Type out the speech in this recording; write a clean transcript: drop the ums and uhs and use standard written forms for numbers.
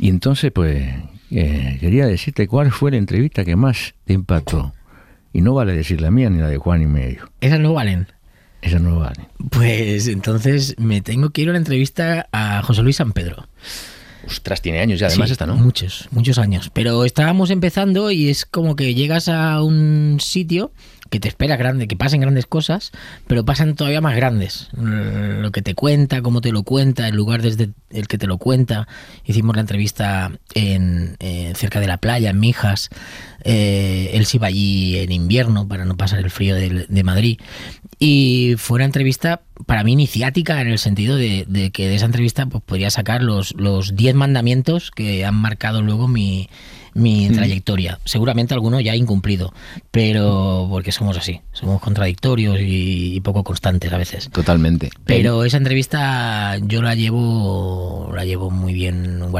Y entonces, pues, quería decirte cuál fue la entrevista que más te impactó. Y no vale decir la mía ni la de Juan y medio. ¿Esas no valen? Esas no valen. Pues entonces me tengo que ir a la entrevista a José Luis San Pedro. Ostras, tiene años ya además Sí, esta, ¿no? Muchos años. Pero estábamos empezando y es como que llegas a un sitio que te espera grande, que pasen grandes cosas, pero pasan todavía más grandes. Lo que te cuenta, cómo te lo cuenta, el lugar desde el que te lo cuenta. Hicimos la entrevista cerca de la playa, en Mijas. Él se iba allí en invierno para no pasar el frío de Madrid. Y fue una entrevista para mí iniciática, en el sentido de que de esa entrevista pues podría sacar los 10 mandamientos que han marcado luego mi trayectoria. Seguramente alguno ya incumplido, pero porque somos así, somos contradictorios y poco constantes a veces. Totalmente. Pero esa entrevista yo la llevo muy bien